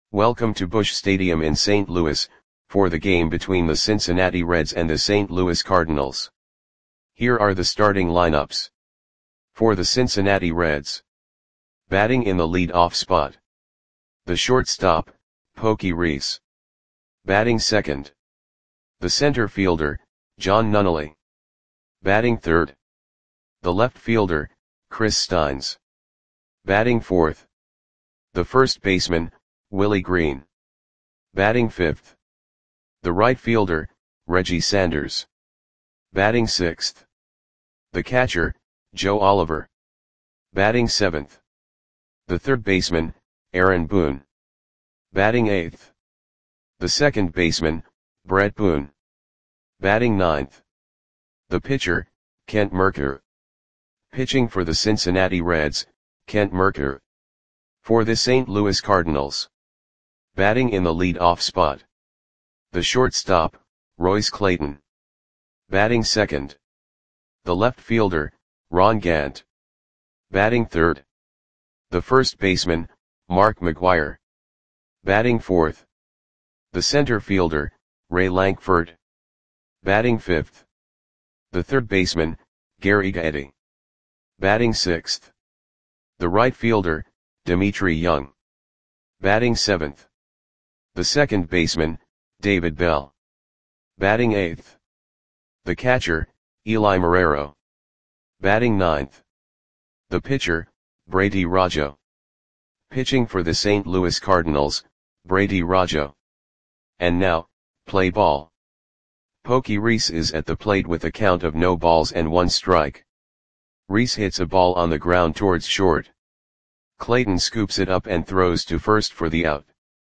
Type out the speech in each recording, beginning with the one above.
Welcome to Busch Stadium in St. Louis, for the game between the Cincinnati Reds and the St. Louis Cardinals. Here are the starting lineups. For the Cincinnati Reds. Batting in the lead-off spot. The shortstop, Pokey Reese. Batting second. The center fielder, John Nunnally. Batting third. The left fielder, Chris Steins. Batting fourth. The first baseman, Willie Green. Batting fifth. The right fielder, Reggie Sanders. Batting sixth. The catcher, Joe Oliver. Batting seventh. The third baseman, Aaron Boone. Batting eighth. The second baseman, Brett Boone. Batting ninth. The pitcher, Kent Mercker. Pitching for the Cincinnati Reds, Kent Mercker. For the St. Louis Cardinals. Batting in the lead-off spot. The shortstop, Royce Clayton. Batting second. The left fielder, Ron Gant. Batting third. The first baseman, Mark McGwire. Batting fourth. The center fielder, Ray Lankford. Batting fifth. The third baseman, Gary Gaetti. Batting sixth. The right fielder, Dimitri Young. Batting seventh. The second baseman, David Bell. Batting eighth. The catcher, Eli Marrero. Batting ninth. The pitcher, Brady Rajo. Pitching for the St. Louis Cardinals, Brady Rajo. And now, play ball. Pokey Reese is at the plate with a count of no balls and 1 strike. Reese hits a ball on the ground towards short. Clayton scoops it up and throws to first for the out.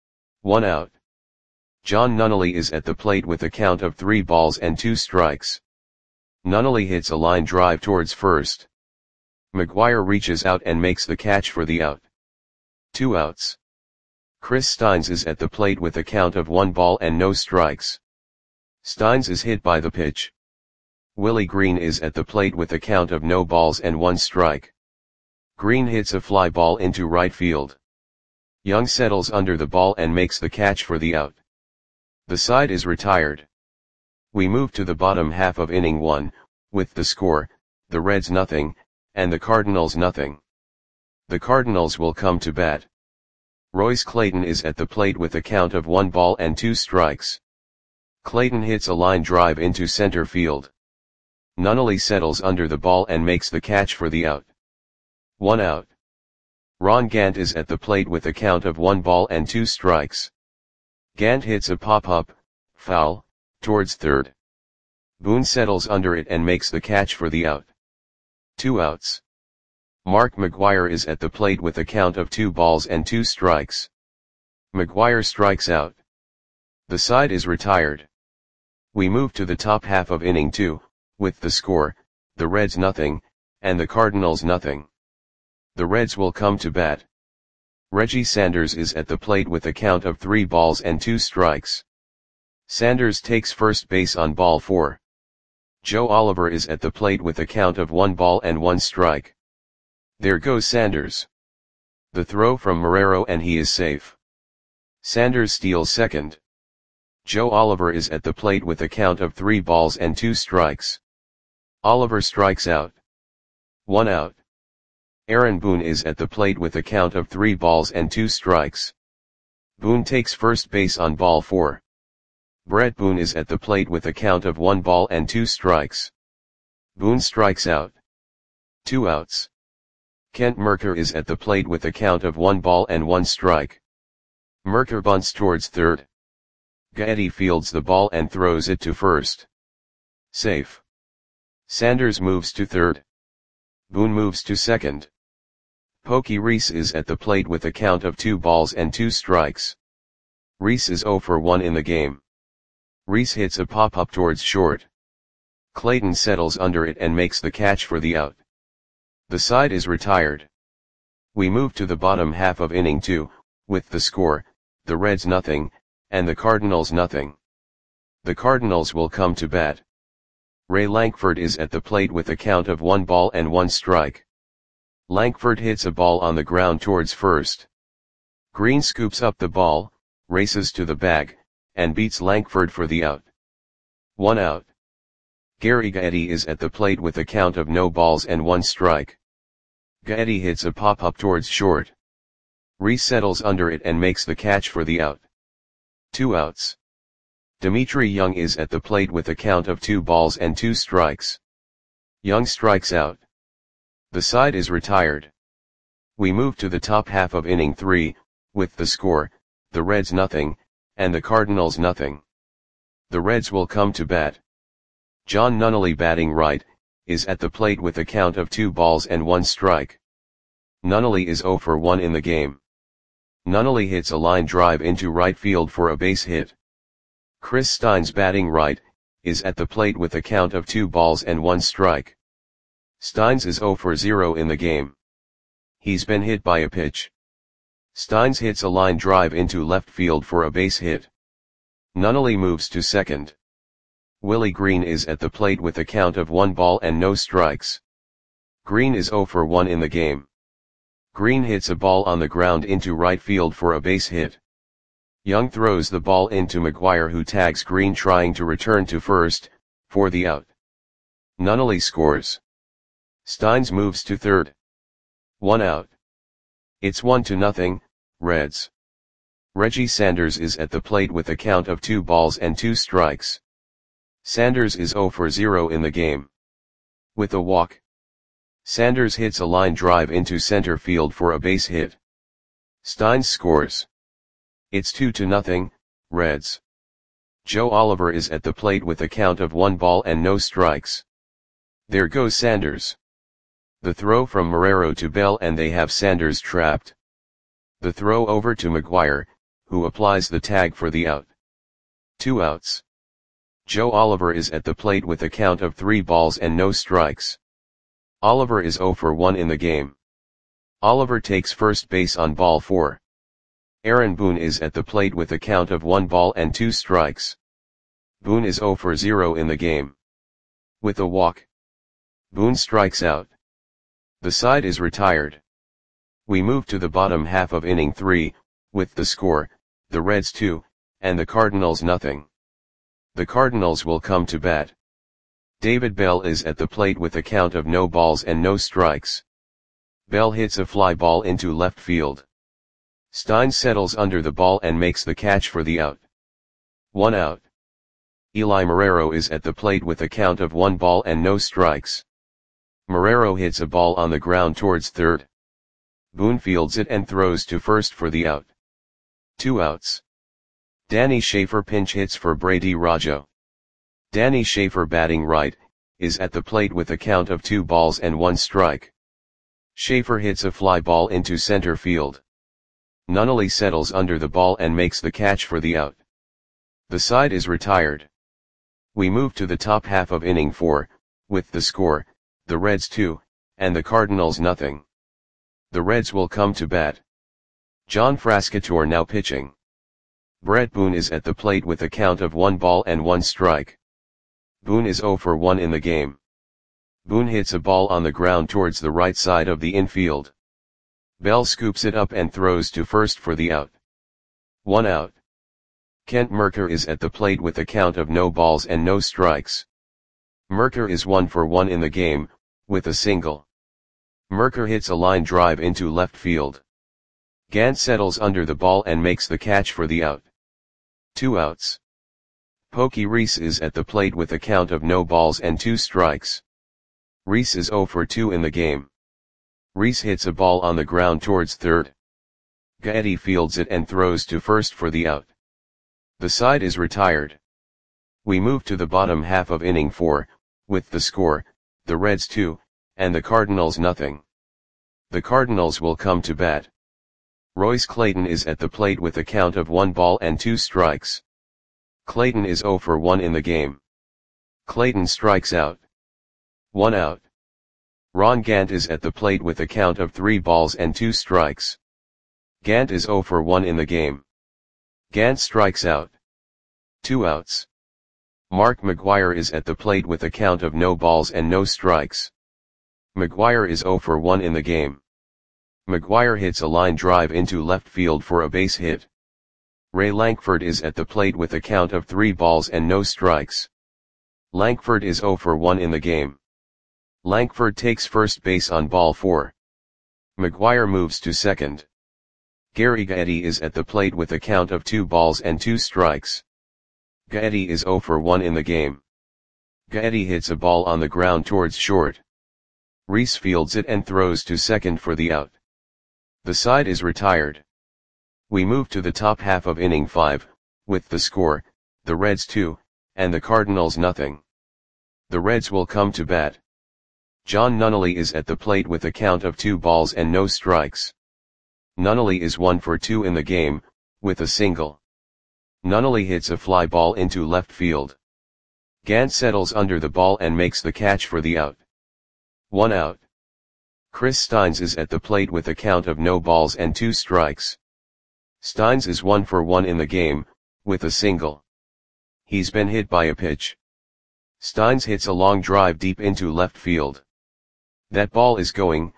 1 out. John Nunnally is at the plate with a count of 3 balls and 2 strikes. Nunnally hits a line drive towards first. McGwire reaches out and makes the catch for the out. 2 outs. Chris Steins is at the plate with a count of 1 ball and no strikes. Steins is hit by the pitch. Willie Green is at the plate with a count of no balls and 1 strike. Green hits a fly ball into right field. Young settles under the ball and makes the catch for the out. The side is retired. We move to the bottom half of inning 1, with the score, the Reds nothing, and the Cardinals nothing. The Cardinals will come to bat. Royce Clayton is at the plate with a count of 1 ball and 2 strikes. Clayton hits a line drive into center field. Nunnally settles under the ball and makes the catch for the out. 1 out. Ron Gant is at the plate with a count of 1 ball and 2 strikes. Gant hits a pop-up, foul, towards third. Boone settles under it and makes the catch for the out. 2 outs. Mark McGwire is at the plate with a count of 2 balls and 2 strikes. McGwire strikes out. The side is retired. We move to the top half of inning 2, with the score, the Reds nothing, and the Cardinals nothing. The Reds will come to bat. Reggie Sanders is at the plate with a count of 3 balls and 2 strikes. Sanders takes first base on ball 4. Joe Oliver is at the plate with a count of 1 ball and 1 strike. There goes Sanders. The throw from Marrero and he is safe. Sanders steals second. Joe Oliver is at the plate with a count of 3 balls and 2 strikes. Oliver strikes out. 1 out. Aaron Boone is at the plate with a count of 3 balls and 2 strikes. Boone takes first base on ball 4. Brett Boone is at the plate with a count of 1 ball and 2 strikes. Boone strikes out. 2 outs. Kent Mercker is at the plate with a count of 1 ball and 1 strike. Mercker bunts towards third. Gaetti fields the ball and throws it to first. Safe. Sanders moves to third. Boone moves to second. Pokey Reese is at the plate with a count of 2 balls and 2 strikes. Reese is 0 for 1 in the game. Reese hits a pop-up towards short. Clayton settles under it and makes the catch for the out. The side is retired. We move to the bottom half of inning 2, with the score, the Reds nothing, and the Cardinals nothing. The Cardinals will come to bat. Ray Lankford is at the plate with a count of 1 ball and 1 strike. Lankford hits a ball on the ground towards first. Green scoops up the ball, races to the bag, and beats Langford for the out. 1 out. Gary Gaetti is at the plate with a count of no balls and 1 strike. Gaetti hits a pop-up towards short. Reese settles under it and makes the catch for the out. 2 outs. Dimitri Young is at the plate with a count of 2 balls and 2 strikes. Young strikes out. The side is retired. We move to the top half of inning 3, with the score, the Reds nothing, and the Cardinals nothing. The Reds will come to bat. John Nunnally, batting right, is at the plate with a count of 2 balls and 1 strike. Nunnally is 0 for 1 in the game. Nunnally hits a line drive into right field for a base hit. Chris Steins, batting right, is at the plate with a count of 2 balls and 1 strike. Steins is 0 for 0 in the game. He's been hit by a pitch. Steins hits a line drive into left field for a base hit. Nunnally moves to second. Willie Green is at the plate with a count of 1 ball and no strikes. Green is 0 for 1 in the game. Green hits a ball on the ground into right field for a base hit. Young throws the ball into McGuire, who tags Green trying to return to first, for the out. Nunnally scores. Steins moves to third. 1 out. It's 1-0, Reds. Reggie Sanders is at the plate with a count of 2 balls and 2 strikes. Sanders is 0 for 0 in the game. With a walk. Sanders hits a line drive into center field for a base hit. Steins scores. It's 2-0, Reds. Joe Oliver is at the plate with a count of 1 ball and no strikes. There goes Sanders. The throw from Marrero to Bell, and they have Sanders trapped. The throw over to McGuire, who applies the tag for the out. 2 outs. Joe Oliver is at the plate with a count of 3 balls and no strikes. Oliver is 0 for 1 in the game. Oliver takes first base on ball 4. Aaron Boone is at the plate with a count of 1 ball and 2 strikes. Boone is 0 for 0 in the game. With a walk. Boone strikes out. The side is retired. We move to the bottom half of inning 3, with the score, the Reds 2, and the Cardinals nothing. The Cardinals will come to bat. David Bell is at the plate with a count of no balls and no strikes. Bell hits a fly ball into left field. Steins settles under the ball and makes the catch for the out. 1 out. Eli Marrero is at the plate with a count of 1 ball and no strikes. Marrero hits a ball on the ground towards third. Boone fields it and throws to first for the out. 2 outs. Danny Schaefer pinch hits for Brady Rajo. Danny Schaefer, batting right, is at the plate with a count of 2 balls and 1 strike. Schaefer hits a fly ball into center field. Nunnally settles under the ball and makes the catch for the out. The side is retired. We move to the top half of inning 4, with the score, the Reds 2, and the Cardinals nothing. The Reds will come to bat. John Frascatore now pitching. Brett Boone is at the plate with a count of 1 ball and 1 strike. Boone is 0 for 1 in the game. Boone hits a ball on the ground towards the right side of the infield. Bell scoops it up and throws to first for the out. 1 out. Kent Merker is at the plate with a count of no balls and no strikes. Merker is 1 for 1 in the game, with a single. Merker hits a line drive into left field. Gant settles under the ball and makes the catch for the out. 2 outs. Pokey Reese is at the plate with a count of no balls and 2 strikes. Reese is 0 for 2 in the game. Reese hits a ball on the ground towards third. Gaetti fields it and throws to first for the out. The side is retired. We move to the bottom half of inning 4, with the score, the Reds 2, and the Cardinals nothing. The Cardinals will come to bat. Royce Clayton is at the plate with a count of 1 ball and 2 strikes. Clayton is 0 for 1 in the game. Clayton strikes out. 1 out. Ron Gant is at the plate with a count of 3 balls and 2 strikes. Gant is 0 for 1 in the game. Gant strikes out. 2 outs. Mark McGuire is at the plate with a count of no balls and no strikes. McGuire is 0 for 1 in the game. McGuire hits a line drive into left field for a base hit. Ray Lankford is at the plate with a count of 3 balls and no strikes. Lankford is 0 for 1 in the game. Lankford takes first base on ball 4. McGuire moves to second. Gary Gaetti is at the plate with a count of 2 balls and 2 strikes. Gaetti is 0 for 1 in the game. Gaetti hits a ball on the ground towards short. Reese fields it and throws to second for the out. The side is retired. We move to the top half of inning 5, with the score, the Reds 2, and the Cardinals nothing. The Reds will come to bat. John Nunnally is at the plate with a count of 2 balls and no strikes. Nunnally is 1 for 2 in the game, with a single. Nunnally hits a fly ball into left field. Gant settles under the ball and makes the catch for the out. 1 out. Chris Steins is at the plate with a count of no balls and 2 strikes. Steins is 1 for 1 in the game, with a single. He's been hit by a pitch. Steins hits a long drive deep into left field. That ball is gone.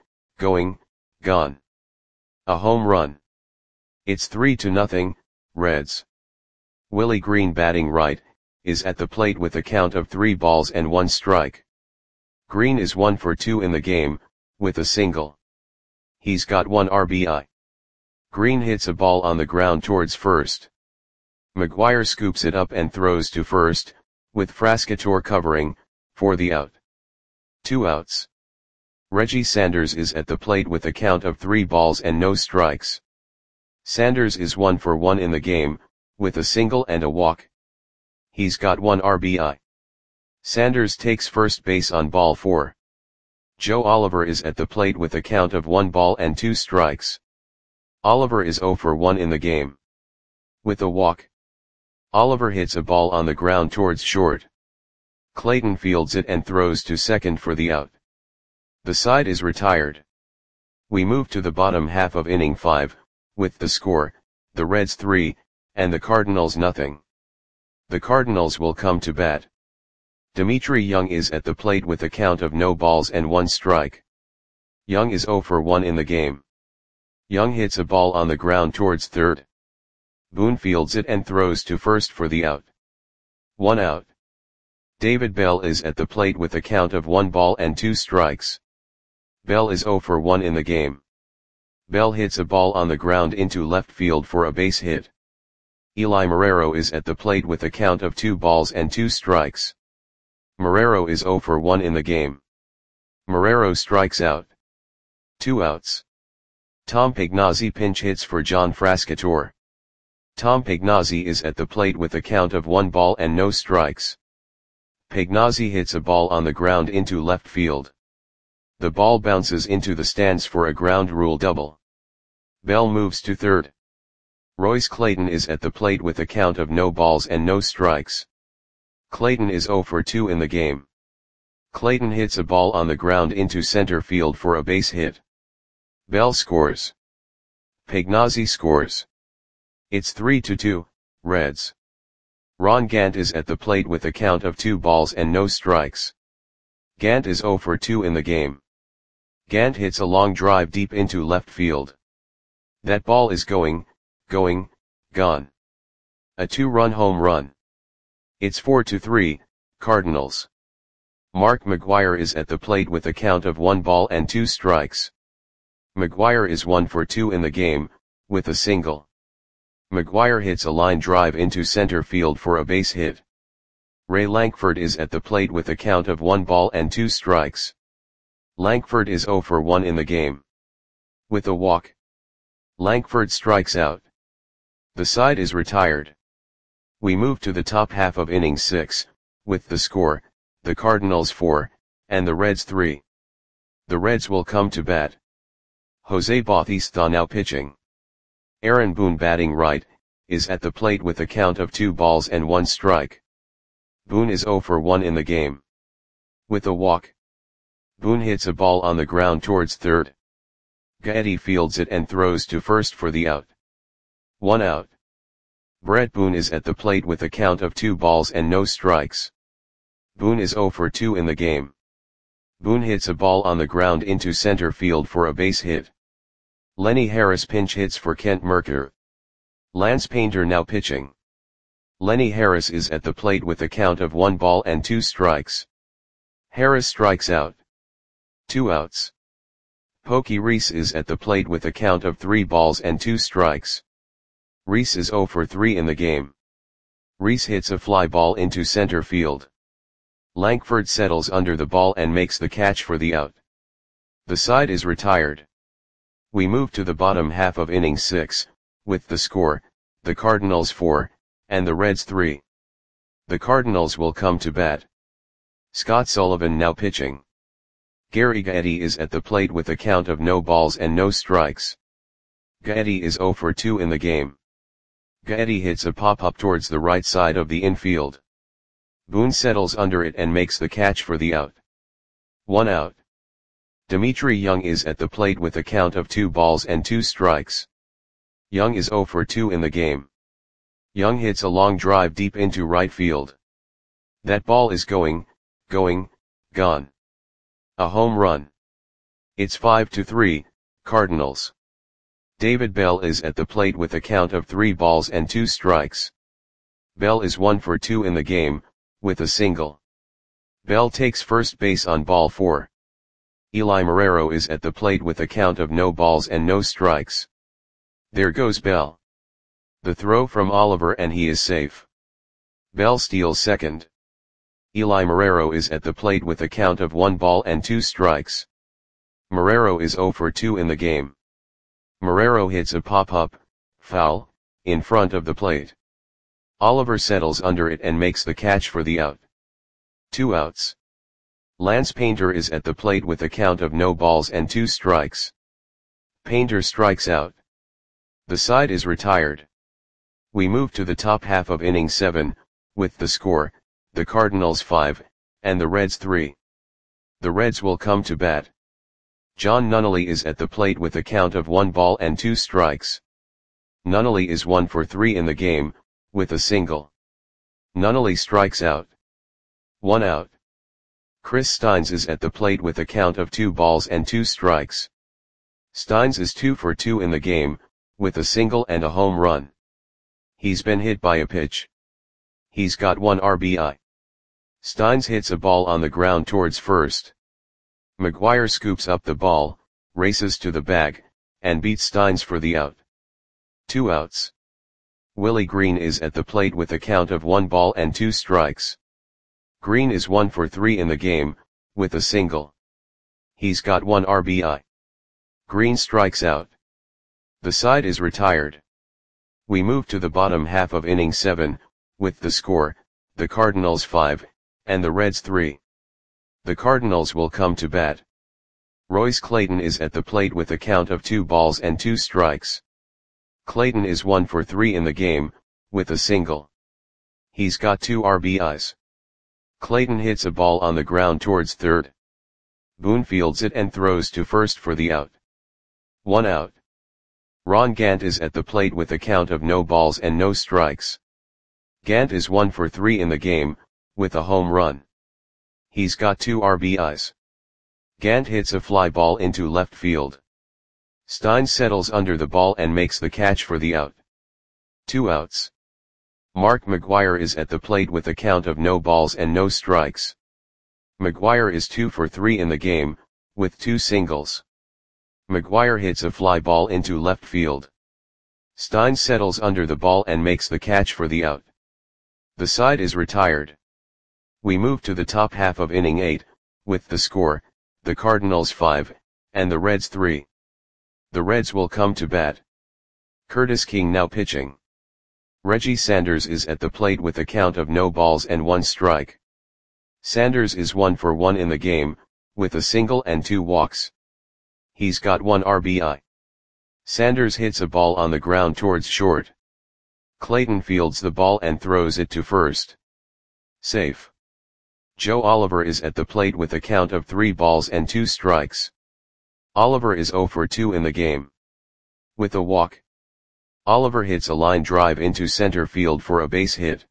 A home run. It's 3-0, Reds. Willie Green, batting right, is at the plate with a count of 3 balls and 1 strike. Green is 1 for 2 in the game, with a single. He's got 1 RBI. Green hits a ball on the ground towards first. McGuire scoops it up and throws to first, with Frascatore covering, for the out. 2 outs. Reggie Sanders is at the plate with a count of 3 balls and no strikes. Sanders is 1 for 1 in the game, with a single and a walk. He's got 1 RBI. Sanders takes first base on ball 4. Joe Oliver is at the plate with a count of 1 ball and 2 strikes. Oliver is 0 for 1 in the game. With a walk. Oliver hits a ball on the ground towards short. Clayton fields it and throws to second for the out. The side is retired. We move to the bottom half of inning 5, with the score, the Reds 3, and the Cardinals nothing. The Cardinals will come to bat. Dimitri Young is at the plate with a count of no balls and 1 strike. Young is 0 for 1 in the game. Young hits a ball on the ground towards third. Boone fields it and throws to first for the out. 1 out. David Bell is at the plate with a count of 1 ball and 2 strikes. Bell is 0 for 1 in the game. Bell hits a ball on the ground into left field for a base hit. Eli Marrero is at the plate with a count of 2 balls and 2 strikes. Marrero is 0 for 1 in the game. Marrero strikes out. 2 outs. Tom Pagnozzi pinch hits for John Frascatore. Tom Pagnozzi is at the plate with a count of 1 ball and no strikes. Pagnozzi hits a ball on the ground into left field. The ball bounces into the stands for a ground rule double. Bell moves to third. Royce Clayton is at the plate with a count of no balls and no strikes. Clayton is 0 for 2 in the game. Clayton hits a ball on the ground into center field for a base hit. Bell scores. Pagnozzi scores. It's 3-2, Reds. Ron Gant is at the plate with a count of 2 balls and no strikes. Gant is 0 for 2 in the game. Gant hits a long drive deep into left field. That ball is gone. A 2-run home run. It's 4-3, Cardinals. Mark McGuire is at the plate with a count of 1 ball and 2 strikes. McGuire is 1 for 2 in the game, with a single. McGuire hits a line drive into center field for a base hit. Ray Lankford is at the plate with a count of 1 ball and 2 strikes. Lankford is 0 for 1 in the game. With a walk. Lankford strikes out. The side is retired. We move to the top half of inning 6, with the score, the Cardinals 4, and the Reds 3. The Reds will come to bat. Jose Bautista now pitching. Aaron Boone, batting right, is at the plate with a count of 2 balls and 1 strike. Boone is 0 for 1 in the game. With a walk. Boone hits a ball on the ground towards third. Gaetti fields it and throws to first for the out. 1 out. Brett Boone is at the plate with a count of 2 balls and no strikes. Boone is 0 for 2 in the game. Boone hits a ball on the ground into center field for a base hit. Lenny Harris pinch hits for Kent Mercker. Lance Painter now pitching. Lenny Harris is at the plate with a count of 1 ball and 2 strikes. Harris strikes out. 2 outs. Pokey Reese is at the plate with a count of 3 balls and 2 strikes. Reese is 0 for 3 in the game. Reese hits a fly ball into center field. Lankford settles under the ball and makes the catch for the out. The side is retired. We move to the bottom half of inning 6, with the score, the Cardinals 4, and the Reds 3. The Cardinals will come to bat. Scott Sullivan now pitching. Gary Gaetti is at the plate with a count of no balls and no strikes. Gaetti is 0 for 2 in the game. Gaetti hits a pop-up towards the right side of the infield. Boone settles under it and makes the catch for the out. 1 out. Dimitri Young is at the plate with a count of 2 balls and 2 strikes. Young is 0 for 2 in the game. Young hits a long drive deep into right field. That ball is gone. A home run. It's 5-3, Cardinals. David Bell is at the plate with a count of 3 balls and 2 strikes. Bell is 1 for 2 in the game, with a single. Bell takes first base on ball 4. Eli Marrero is at the plate with a count of no balls and no strikes. There goes Bell. The throw from Oliver and he is safe. Bell steals second. Eli Marrero is at the plate with a count of 1 ball and 2 strikes. Marrero is 0 for 2 in the game. Marrero hits a pop-up, foul, in front of the plate. Oliver settles under it and makes the catch for the out. 2 outs. Lance Painter is at the plate with a count of no balls and 2 strikes. Painter strikes out. The side is retired. We move to the top half of inning 7, with the score, the Cardinals 5, and the Reds 3. The Reds will come to bat. John Nunnally is at the plate with a count of 1 ball and 2 strikes. Nunnally is 1 for 3 in the game, with a single. Nunnally strikes out. 1 out. Chris Steins is at the plate with a count of 2 balls and 2 strikes. Steins is 2 for 2 in the game, with a single and a home run. He's been hit by a pitch. He's got 1 RBI. Steins hits a ball on the ground towards first. McGuire scoops up the ball, races to the bag, and beats Steins for the out. 2 outs. Willie Green is at the plate with a count of 1 ball and 2 strikes. Green is 1 for 3 in the game, with a single. He's got 1 RBI. Green strikes out. The side is retired. We move to the bottom half of inning 7, with the score, the Cardinals 5, and the Reds 3. The Cardinals will come to bat. Royce Clayton is at the plate with a count of 2 balls and 2 strikes. Clayton is 1 for 3 in the game, with a single. He's got 2 RBIs. Clayton hits a ball on the ground towards third. Boone fields it and throws to first for the out. 1 out. Ron Gant is at the plate with a count of no balls and no strikes. Gant is 1 for 3 in the game, with a home run. He's got 2 RBIs. Gant hits a fly ball into left field. Steins settles under the ball and makes the catch for the out. 2 outs. Mark McGuire is at the plate with a count of no balls and no strikes. McGuire is 2 for 3 in the game, with 2 singles. McGuire hits a fly ball into left field. Steins settles under the ball and makes the catch for the out. The side is retired. We move to the top half of inning 8, with the score, the Cardinals 5, and the Reds 3. The Reds will come to bat. Curtis King now pitching. Reggie Sanders is at the plate with a count of no balls and 1 strike. Sanders is 1 for 1 in the game, with a single and 2 walks. He's got 1 RBI. Sanders hits a ball on the ground towards short. Clayton fields the ball and throws it to first. Safe. Joe Oliver is at the plate with a count of 3 balls and 2 strikes. Oliver is 0 for 2 in the game. With a walk. Oliver hits a line drive into center field for a base hit.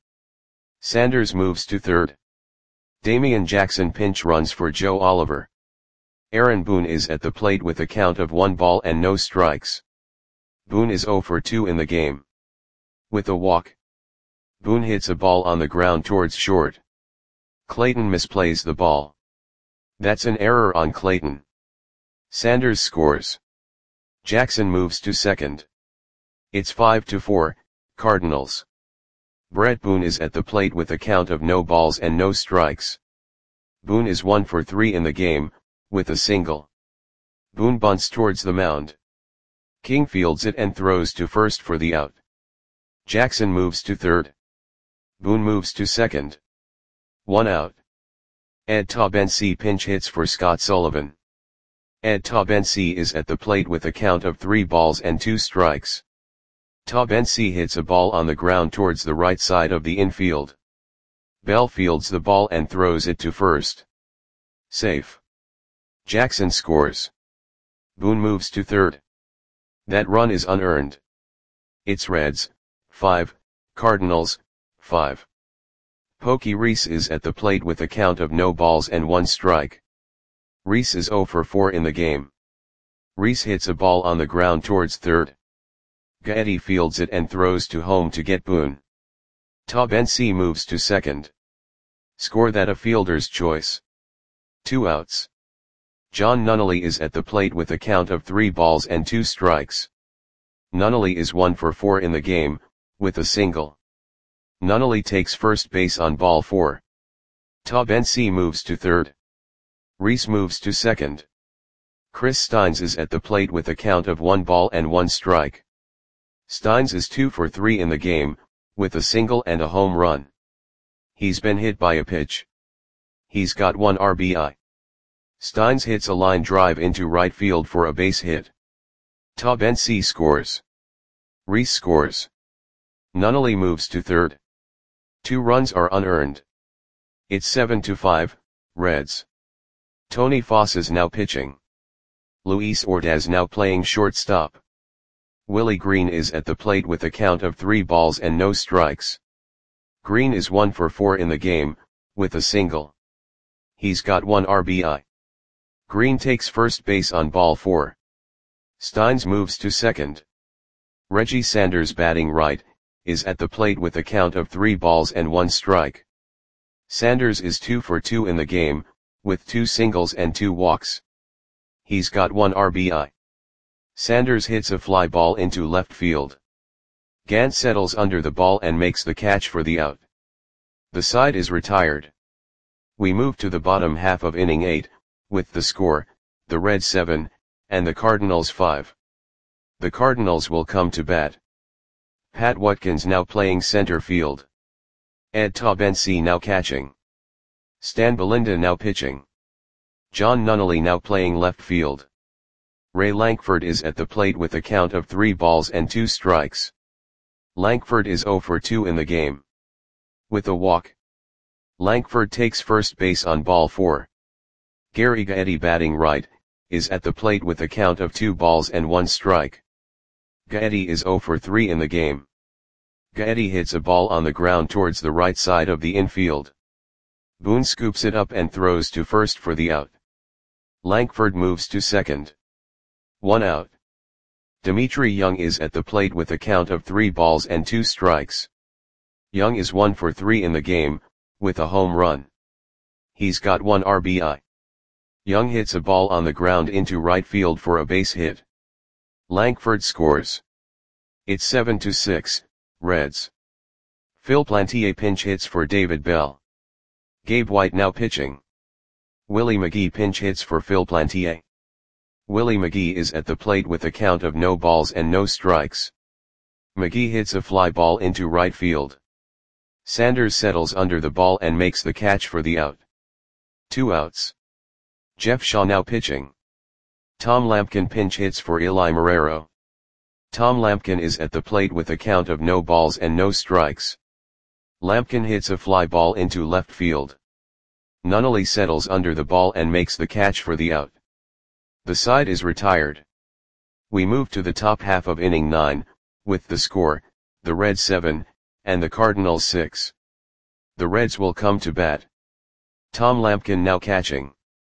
Sanders moves to third. Damian Jackson pinch runs for Joe Oliver. Aaron Boone is at the plate with a count of 1 ball and no strikes. Boone is 0 for 2 in the game. With a walk, Boone hits a ball on the ground towards short. Clayton misplays the ball. That's an error on Clayton. Sanders scores. Jackson moves to second. It's 5-4, Cardinals. Brett Boone is at the plate with a count of no balls and no strikes. Boone is 1 for 3 in the game, with a single. Boone bunts towards the mound. King fields it and throws to first for the out. Jackson moves to third. Boone moves to second. 1 out. Ed Taubensee pinch hits for Scott Sullivan. Ed Taubensee is at the plate with a count of 3 balls and 2 strikes. Taubensee hits a ball on the ground towards the right side of the infield. Bell fields the ball and throws it to first. Safe. Jackson scores. Boone moves to third. That run is unearned. It's Reds, 5, Cardinals, 5. Pokey Reese is at the plate with a count of no balls and 1 strike. Reese is 0 for 4 in the game. Reese hits a ball on the ground towards third. Gaetti fields it and throws to home to get Boone. Taubensee moves to second. Score that a fielder's choice. 2 outs. John Nunnally is at the plate with a count of 3 balls and 2 strikes. Nunnally is 1 for 4 in the game, with a single. Nunnally takes first base on ball 4. Taubensee moves to third. Reese moves to second. Chris Steins is at the plate with a count of 1 ball and 1 strike. Steins is 2 for 3 in the game, with a single and a home run. He's been hit by a pitch. He's got 1 RBI. Steins hits a line drive into right field for a base hit. Taubensee scores. Reese scores. Nunnally moves to third. 2 runs are unearned. It's 7-5, Reds. Tony Foss is now pitching. Luis Ordaz now playing shortstop. Willie Green is at the plate with a count of 3 balls and no strikes. Green is 1 for 4 in the game, with a single. He's got 1 RBI. Green takes first base on ball 4. Steins moves to second. Reggie Sanders batting right, is at the plate with a count of 3 balls and 1 strike. Sanders is 2 for 2 in the game, with 2 singles and 2 walks. He's got 1 RBI. Sanders hits a fly ball into left field. Gant settles under the ball and makes the catch for the out. The side is retired. We move to the bottom half of inning 8, with the score, the Reds 7, and the Cardinals 5. The Cardinals will come to bat. Pat Watkins now playing center field. Ed Taubensee now catching. Stan Belinda now pitching. John Nunnally now playing left field. Ray Lankford is at the plate with a count of 3 balls and 2 strikes. Lankford is 0 for 2 in the game. With a walk, Lankford takes first base on ball 4. Gary Gaetti batting right, is at the plate with a count of 2 balls and 1 strike. Gaetti is 0 for 3 in the game. Gaetti hits a ball on the ground towards the right side of the infield. Boone scoops it up and throws to first for the out. Lankford moves to second. 1 out. Dimitri Young is at the plate with a count of 3 balls and 2 strikes. Young is 1 for 3 in the game, with a home run. He's got 1 RBI. Young hits a ball on the ground into right field for a base hit. Lankford scores. It's 7-6, Reds. Phil Plantier pinch hits for David Bell. Gabe White now pitching. Willie McGee pinch hits for Phil Plantier. Willie McGee is at the plate with a count of no balls and no strikes. McGee hits a fly ball into right field. Sanders settles under the ball and makes the catch for the out. 2 outs. Jeff Shaw now pitching. Tom Lampkin pinch hits for Eli Marrero. Tom Lampkin is at the plate with a count of no balls and no strikes. Lampkin hits a fly ball into left field. Nunnally settles under the ball and makes the catch for the out. The side is retired. We move to the top half of inning 9, with the score, the Reds 7, and the Cardinals 6. The Reds will come to bat. Tom Lampkin now catching.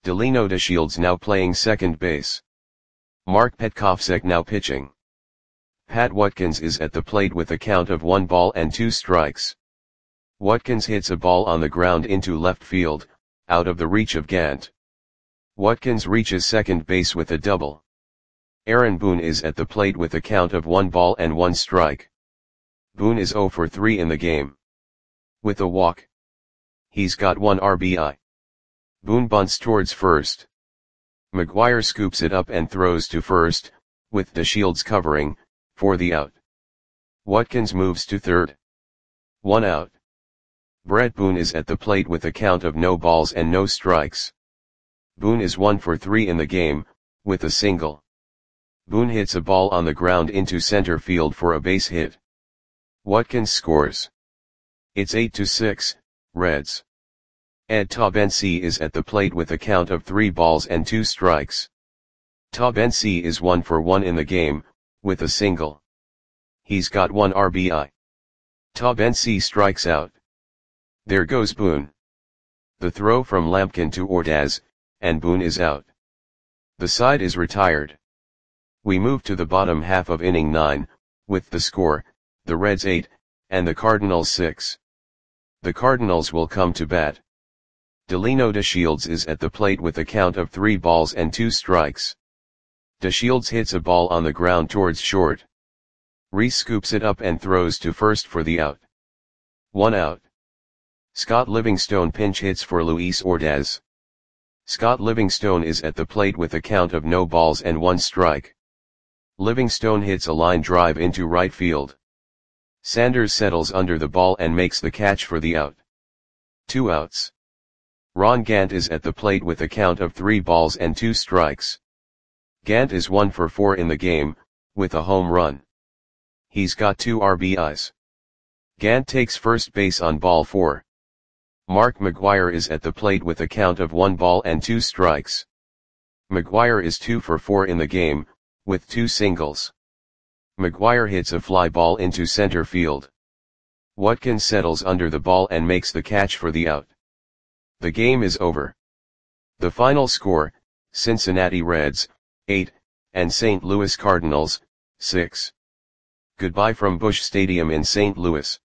Delino DeShields now playing second base. Mark Petkovsek now pitching. Pat Watkins is at the plate with a count of 1 ball and 2 strikes. Watkins hits a ball on the ground into left field, out of the reach of Gant. Watkins reaches second base with a double. Aaron Boone is at the plate with a count of 1 ball and 1 strike. Boone is 0 for 3 in the game. With a walk. He's got 1 RBI. Boone bunts towards first. McGuire scoops it up and throws to first, with DeShields covering, for the out. Watkins moves to third. 1 out. Brett Boone is at the plate with a count of no balls and no strikes. Boone is 1 for 3 in the game, with a single. Boone hits a ball on the ground into center field for a base hit. Watkins scores. It's 8-6, Reds. Ed Taubensee is at the plate with a count of 3 balls and 2 strikes. Taubensee is 1 for 1 in the game, with a single. He's got 1 RBI. Taubensee strikes out. There goes Boone. The throw from Lampkin to Ordaz, and Boone is out. The side is retired. We move to the bottom half of inning 9, with the score, the Reds 8, and the Cardinals 6. The Cardinals will come to bat. Delino DeShields is at the plate with a count of 3 balls and 2 strikes. DeShields hits a ball on the ground towards short. Reese scoops it up and throws to first for the out. 1 out. Scott Livingstone pinch hits for Luis Ordaz. Scott Livingstone is at the plate with a count of no balls and 1 strike. Livingstone hits a line drive into right field. Sanders settles under the ball and makes the catch for the out. 2 outs. Ron Gant is at the plate with a count of 3 balls and 2 strikes. Gant is 1 for 4 in the game, with a home run. He's got 2 RBIs. Gant takes first base on ball 4. Mark McGuire is at the plate with a count of 1 ball and 2 strikes. McGuire is 2 for 4 in the game, with 2 singles. McGuire hits a fly ball into center field. Watkins settles under the ball and makes the catch for the out. The game is over. The final score, Cincinnati Reds, 8, and St. Louis Cardinals, 6. Goodbye from Busch Stadium in St. Louis.